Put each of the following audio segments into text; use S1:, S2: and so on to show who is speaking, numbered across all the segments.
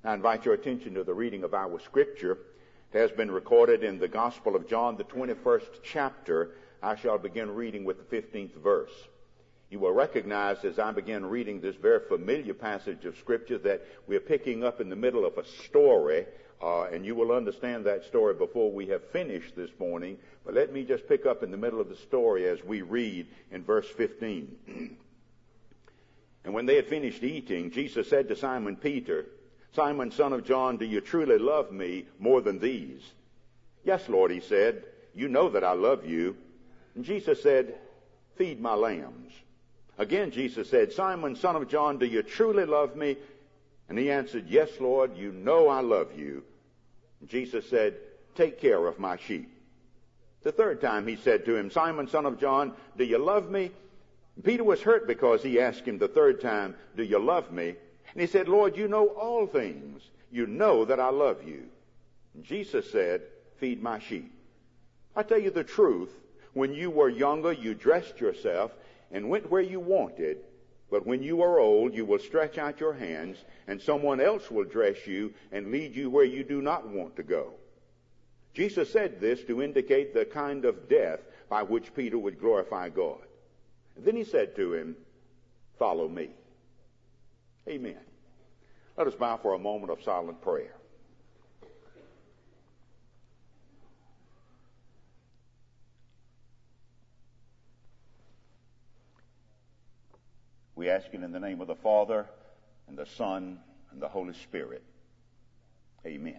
S1: I invite your attention to the reading of our scripture. It has been recorded in the Gospel of John, the 21st chapter. I shall begin reading with the 15th verse. You will recognize as I begin reading this very familiar passage of scripture that we are picking up in the middle of a story, and you will understand that story before we have finished this morning. But let me just pick up in the middle of the story as we read in verse 15. And when they had finished eating, Jesus said to Simon Peter, "Simon, son of John, do you truly love me more than these?" "Yes, Lord," he said, "you know that I love you." And Jesus said, "Feed my lambs." Again Jesus said, "Simon, son of John, do you truly love me?" And he answered, "Yes, Lord, you know I love you." And Jesus said, "Take care of my sheep." The third time he said to him, "Simon, son of John, do you love me?" And Peter was hurt because he asked him the third time, "Do you love me?" And he said, "Lord, you know all things. You know that I love you." And Jesus said, "Feed my sheep. I tell you the truth, when you were younger, you dressed yourself and went where you wanted. But when you are old, you will stretch out your hands, and someone else will dress you and lead you where you do not want to go." Jesus said this to indicate the kind of death by which Peter would glorify God. And then he said to him, "Follow me." Amen. Let us bow for a moment of silent prayer. We ask it in the name of the Father, and the Son, and the Holy Spirit. Amen.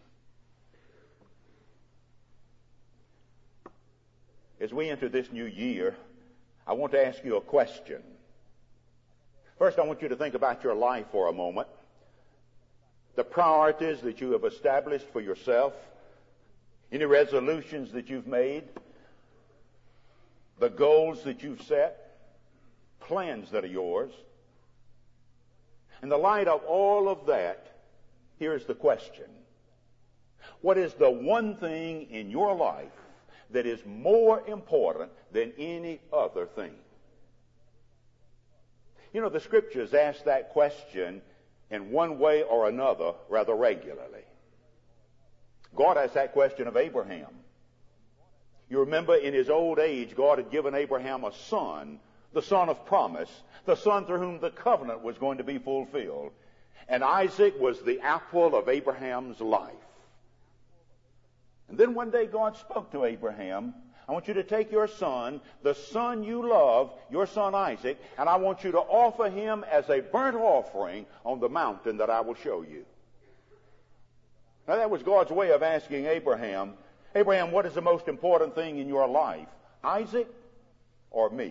S1: As we enter this new year, I want to ask you a question. First, I want you to think about your life for a moment. The priorities that you have established for yourself, any resolutions that you've made, the goals that you've set, plans that are yours. In the light of all of that, here's the question. What is the one thing in your life that is more important than any other thing? You know, the scriptures ask that question in one way or another rather regularly. God asked that question of Abraham. You remember in his old age, God had given Abraham a son, the son of promise, the son through whom the covenant was going to be fulfilled. And Isaac was the apple of Abraham's life. And then one day God spoke to Abraham, "I want you to take your son, the son you love, your son Isaac, and I want you to offer him as a burnt offering on the mountain that I will show you." Now that was God's way of asking Abraham, "Abraham, what is the most important thing in your life, Isaac or me?"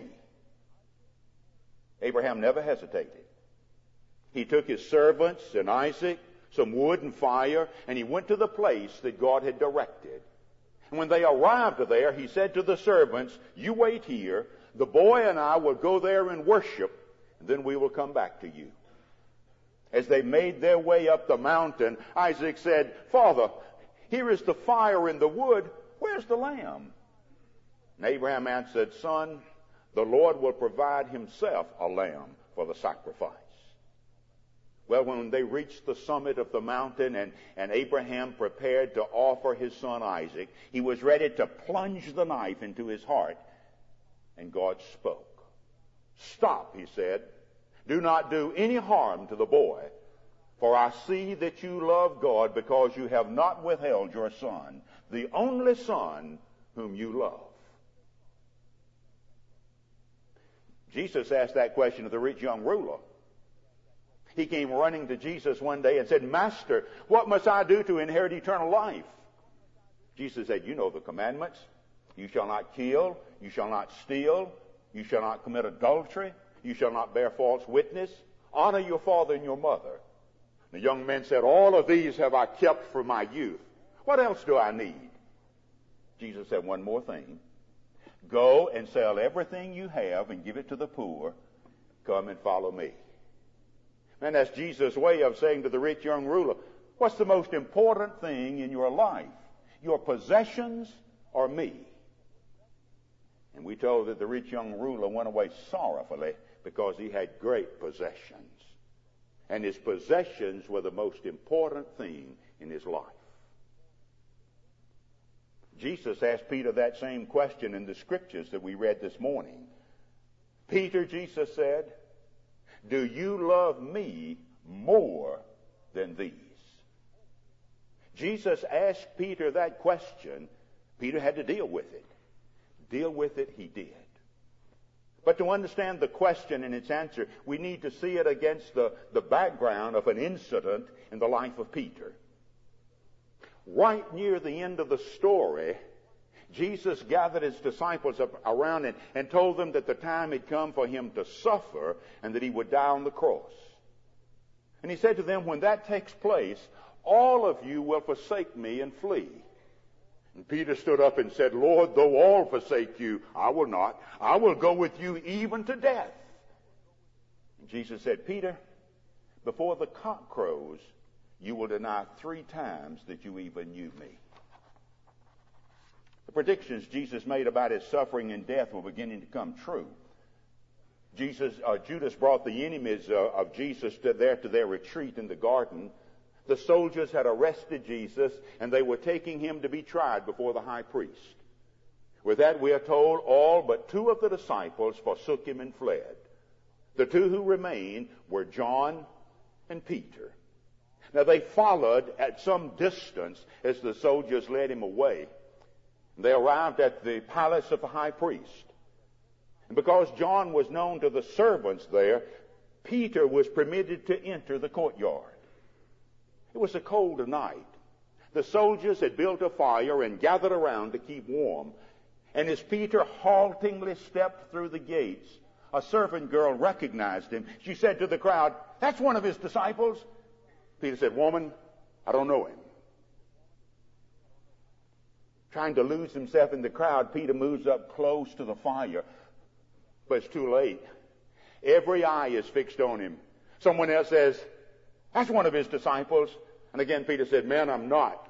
S1: Abraham never hesitated. He took his servants and Isaac, some wood and fire, and he went to the place that God had directed. And when they arrived there, he said to the servants, "You wait here. The boy and I will go there and worship, and then we will come back to you." As they made their way up the mountain, Isaac said, "Father, here is the fire and the wood. Where's the lamb?" And Abraham answered, "Son, the Lord will provide himself a lamb for the sacrifice." Well, when they reached the summit of the mountain and Abraham prepared to offer his son Isaac, he was ready to plunge the knife into his heart. And God spoke. "Stop," he said. "Do not do any harm to the boy, for I see that you love God because you have not withheld your son, the only son whom you love." Jesus asked that question of the rich young ruler. He came running to Jesus one day and said, "Master, what must I do to inherit eternal life?" Jesus said, "You know the commandments. You shall not kill. You shall not steal. You shall not commit adultery. You shall not bear false witness. Honor your father and your mother." The young man said, "All of these have I kept from my youth. What else do I need?" Jesus said, "One more thing. Go and sell everything you have and give it to the poor. Come and follow me." And that's Jesus' way of saying to the rich young ruler, what's the most important thing in your life? Your possessions or me? And we told that the rich young ruler went away sorrowfully because he had great possessions. and his possessions were the most important thing in his life. Jesus asked Peter that same question in the scriptures that we read this morning. Peter, Jesus said, do you love me more than these? Jesus asked Peter that question. Peter had to deal with it. Deal with it he did. But to understand the question and its answer, we need to see it against the background of an incident in the life of Peter. Right near the end of the story, Jesus gathered his disciples up around and told them that the time had come for him to suffer and that he would die on the cross. And he said to them, when that takes place, all of you will forsake me and flee. And Peter stood up and said, Lord, though all forsake you, I will not. I will go with you even to death. And Jesus said, Peter, before the cock crows, you will deny 3 times that you even knew me. The predictions Jesus made about his suffering and death were beginning to come true. Judas brought the enemies of Jesus to their retreat in the garden. The soldiers had arrested Jesus, and they were taking him to be tried before the high priest. With that, we are told all but 2 of the disciples forsook him and fled. The 2 who remained were John and Peter. Now, they followed at some distance as the soldiers led him away. They arrived at the palace of the high priest. And because John was known to the servants there, Peter was permitted to enter the courtyard. It was a cold night. The soldiers had built a fire and gathered around to keep warm. And as Peter haltingly stepped through the gates, a servant girl recognized him. She said to the crowd, "That's one of his disciples." Peter said, "Woman, I don't know him." Trying to lose himself in the crowd, Peter moves up close to the fire. But it's too late. Every eye is fixed on him. Someone else says, "That's one of his disciples." And again, Peter said, "Man, I'm not."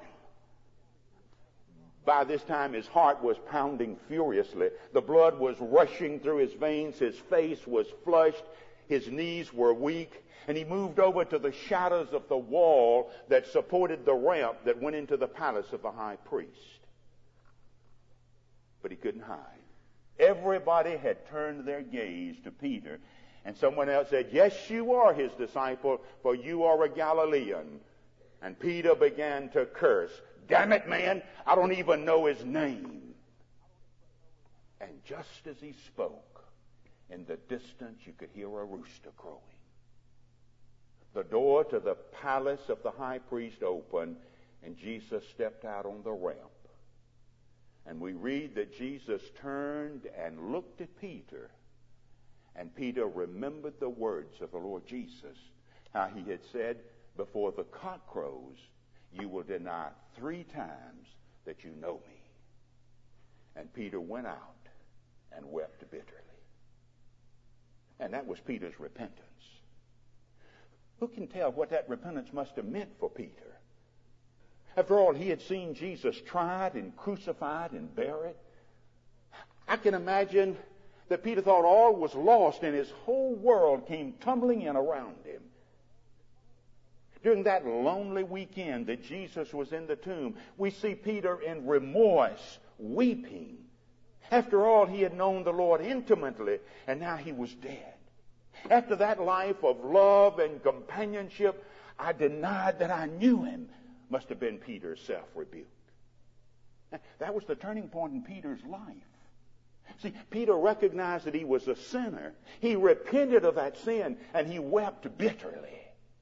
S1: By this time, his heart was pounding furiously. The blood was rushing through his veins. His face was flushed. His knees were weak. And he moved over to the shadows of the wall that supported the ramp that went into the palace of the high priest. But he couldn't hide. Everybody had turned their gaze to Peter. And someone else said, "Yes, you are his disciple, for you are a Galilean." And Peter began to curse. "Damn it, man, I don't even know his name." And just as he spoke, in the distance you could hear a rooster crowing. The door to the palace of the high priest opened, and Jesus stepped out on the ramp. And we read that Jesus turned and looked at Peter. And Peter remembered the words of the Lord Jesus, how he had said, "Before the cock crows, you will deny 3 times that you know me." And Peter went out and wept bitterly. And that was Peter's repentance. Who can tell what that repentance must have meant for Peter? After all, he had seen Jesus tried and crucified and buried. I can imagine that Peter thought all was lost and his whole world came tumbling in around him. During that lonely weekend that Jesus was in the tomb, we see Peter in remorse, weeping. After all, he had known the Lord intimately, and now he was dead. After that life of love and companionship, I denied that I knew him, must have been Peter's self-rebuke. That was the turning point in Peter's life. See, Peter recognized that he was a sinner. He repented of that sin, and he wept bitterly.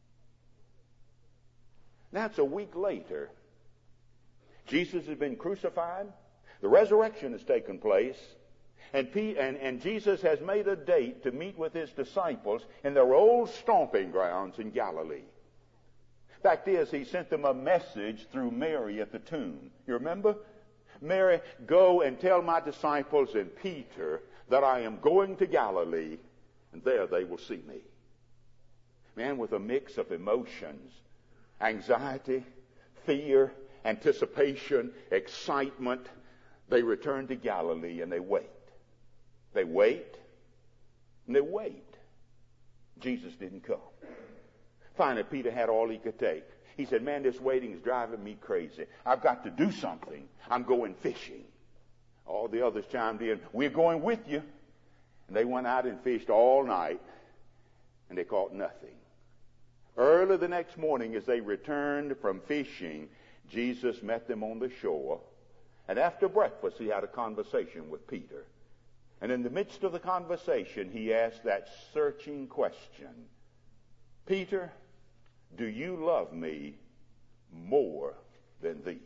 S1: That's a week later. Jesus has been crucified. The resurrection has taken place. And Jesus has made a date to meet with his disciples in their old stomping grounds in Galilee. Fact is, he sent them a message through Mary at the tomb. You remember? "Mary, go and tell my disciples and Peter that I am going to Galilee, and there they will see me." Man, with a mix of emotions, anxiety, fear, anticipation, excitement, they return to Galilee and they wait. They wait and they wait. Jesus didn't come. Finally, Peter had all he could take. He said, man, this waiting is driving me crazy. I've got to do something. I'm going fishing. All the others chimed in, we're going with you. And they went out and fished all night, and they caught nothing. Early the next morning, as they returned from fishing, Jesus met them on the shore. And after breakfast, he had a conversation with Peter. And in the midst of the conversation, he asked that searching question, Peter, do you love me more than these?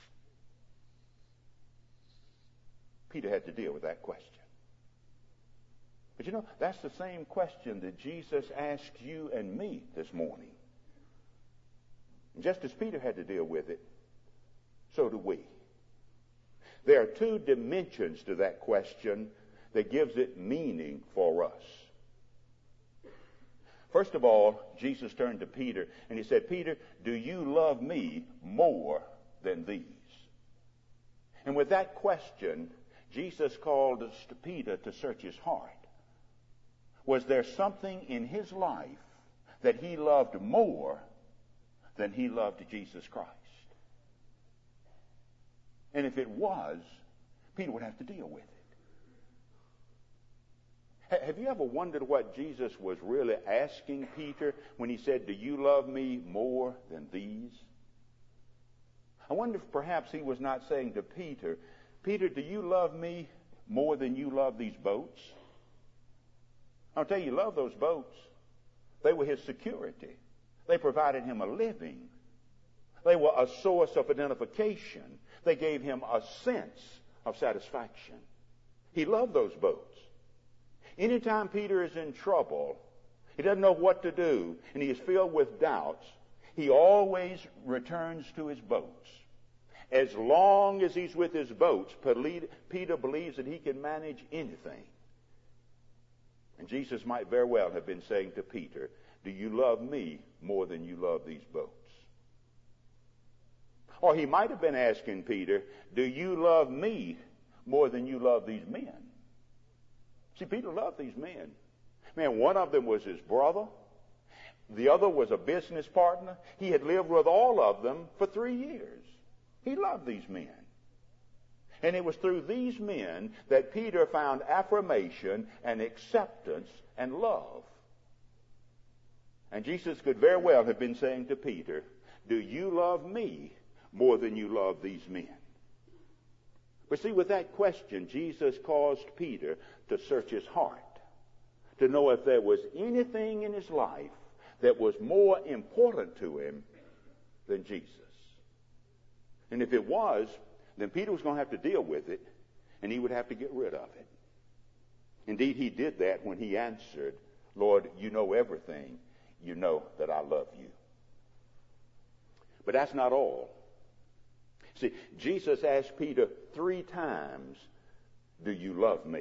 S1: Peter had to deal with that question. But you know, that's the same question that Jesus asked you and me this morning. And just as Peter had to deal with it, so do we. There are two dimensions to that question that gives it meaning for us. First of all, Jesus turned to Peter and he said, Peter, do you love me more than these? And with that question, Jesus called Peter to search his heart. Was there something in his life that he loved more than he loved Jesus Christ? And if it was, Peter would have to deal with it. Have you ever wondered what Jesus was really asking Peter when he said, do you love me more than these? I wonder if perhaps he was not saying to Peter, Peter, do you love me more than you love these boats? I'll tell you, love those boats. They were his security. They provided him a living. They were a source of identification. They gave him a sense of satisfaction. He loved those boats. Anytime Peter is in trouble, he doesn't know what to do, and he is filled with doubts, he always returns to his boats. As long as he's with his boats, Peter believes that he can manage anything. And Jesus might very well have been saying to Peter, do you love me more than you love these boats? Or he might have been asking Peter, do you love me more than you love these men? See, Peter loved these men. Man, one of them was his brother. The other was a business partner. He had lived with all of them for 3 years. He loved these men. And it was through these men that Peter found affirmation and acceptance and love. And Jesus could very well have been saying to Peter, do you love me more than you love these men? But see, with that question, Jesus caused Peter to search his heart, to know if there was anything in his life that was more important to him than Jesus. And if it was, then Peter was going to have to deal with it, and he would have to get rid of it. Indeed, he did that when he answered, Lord, you know everything. You know that I love you. But that's not all. See, Jesus asked Peter 3 times, do you love me?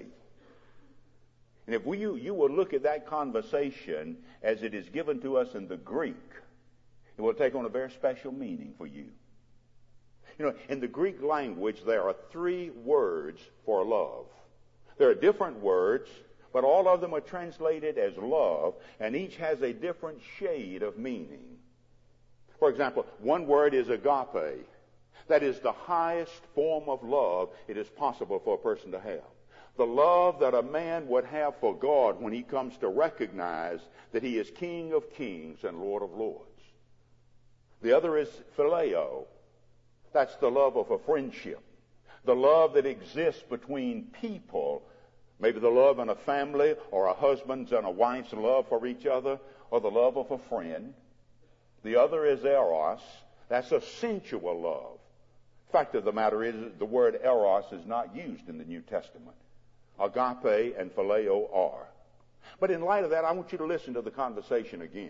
S1: And if you will look at that conversation as it is given to us in the Greek, it will take on a very special meaning for you. You know, in the Greek language, there are 3 words for love. There are different words, but all of them are translated as love, and each has a different shade of meaning. For example, one word is agape. That is the highest form of love it is possible for a person to have. The love that a man would have for God when he comes to recognize that he is King of kings and Lord of lords. The other is phileo. That's the love of a friendship. The love that exists between people. Maybe the love in a family, or a husband's and a wife's love for each other, or the love of a friend. The other is eros. That's a sensual love. Fact of the matter is, the word eros is not used in the New Testament. Agape and phileo are. But in light of that, I want you to listen to the conversation again.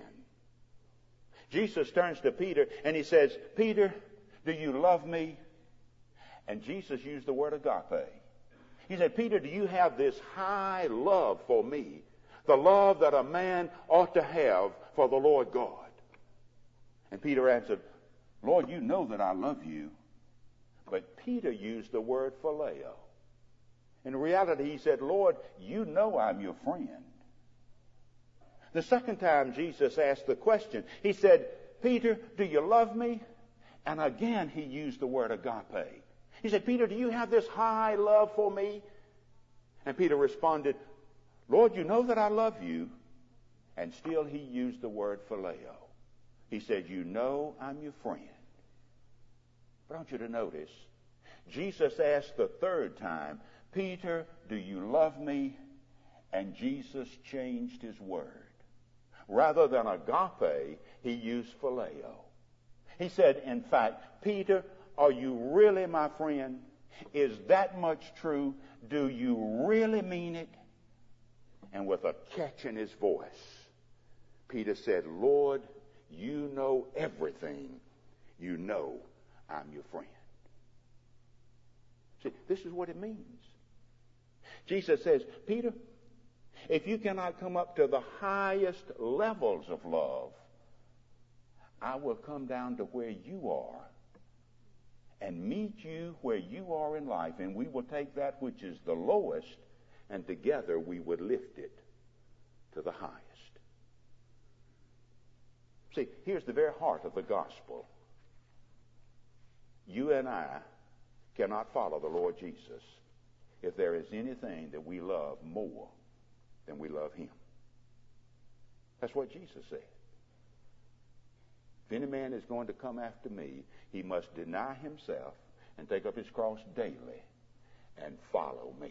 S1: Jesus turns to Peter and he says, Peter, do you love me? And Jesus used the word agape. He said, Peter, do you have this high love for me? The love that a man ought to have for the Lord God. And Peter answered, Lord, you know that I love you. But Peter used the word phileo. In reality, he said, Lord, you know I'm your friend. The second time Jesus asked the question, he said, Peter, do you love me? And again he used the word agape. He said, Peter, do you have this high love for me? And Peter responded, Lord, you know that I love you. And still he used the word phileo. He said, you know I'm your friend. But I want you to notice, Jesus asked the third time, Peter, do you love me? And Jesus changed his word. Rather than agape, he used phileo. He said, in fact, Peter, are you really my friend? Is that much true? Do you really mean it? And with a catch in his voice, Peter said, Lord, you know everything. You know I'm your friend. See, this is what it means. Jesus says, Peter, if you cannot come up to the highest levels of love, I will come down to where you are and meet you where you are in life, and we will take that which is the lowest, and together we would lift it to the highest. See, here's the very heart of the gospel. You and I cannot follow the Lord Jesus if there is anything that we love more than we love him. That's what Jesus said. If any man is going to come after me, he must deny himself and take up his cross daily and follow me.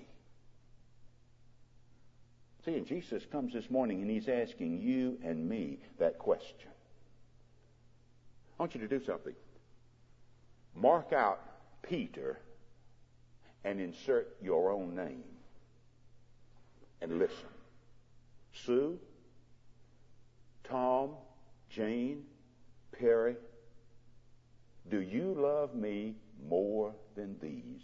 S1: See, and Jesus comes this morning and he's asking you and me that question. I want you to do something. Mark out Peter and insert your own name. And listen. Sue, Tom, Jane, Perry, do you love me more than these?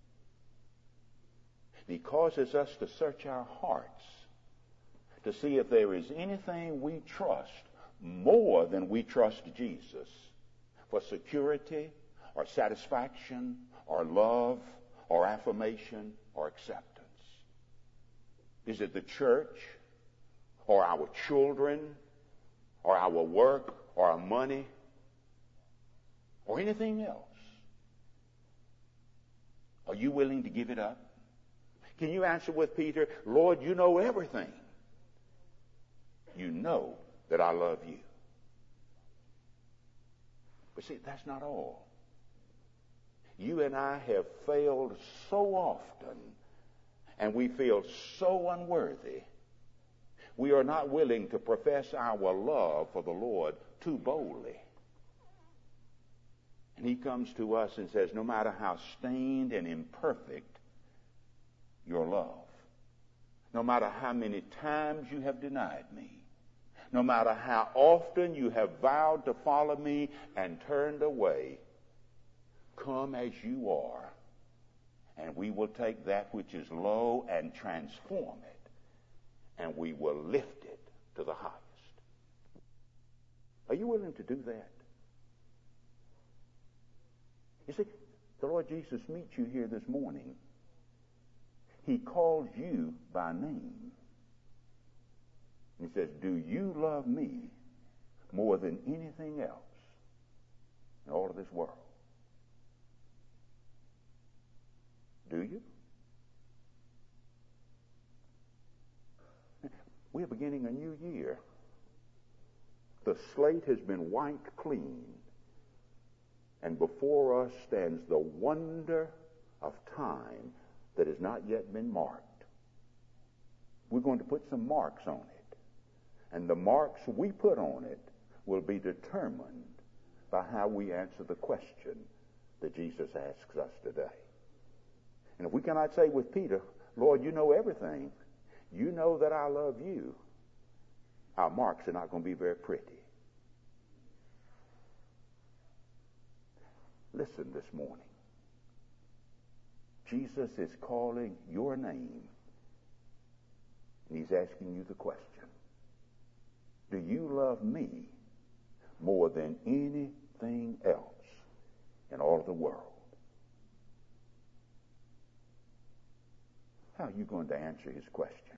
S1: He causes us to search our hearts to see if there is anything we trust more than we trust Jesus for security or satisfaction or love or affirmation or acceptance. Is it the church or our children or our work or our money or anything else? Are you willing to give it up? Can you answer with Peter, Lord, you know everything. You know that I love you. But see, that's not all. You and I have failed so often, and we feel so unworthy. We are not willing to profess our love for the Lord too boldly. And he comes to us and says, no matter how stained and imperfect your love, no matter how many times you have denied me, no matter how often you have vowed to follow me and turned away, come as you are, and we will take that which is low and transform it, and we will lift it to the highest. Are you willing to do that? You see, the Lord Jesus meets you here this morning. He calls you by name. He says, do you love me more than anything else in all of this world? Do you? We're beginning a new year. The slate has been wiped clean, and before us stands the wonder of time that has not yet been marked. We're going to put some marks on it, and the marks we put on it will be determined by how we answer the question that Jesus asks us today. And if we cannot say with Peter, Lord, you know everything, you know that I love you, our marks are not going to be very pretty. Listen this morning. Jesus is calling your name, and he's asking you the question, do you love me more than anything else in all of the world? How are you going to answer his question?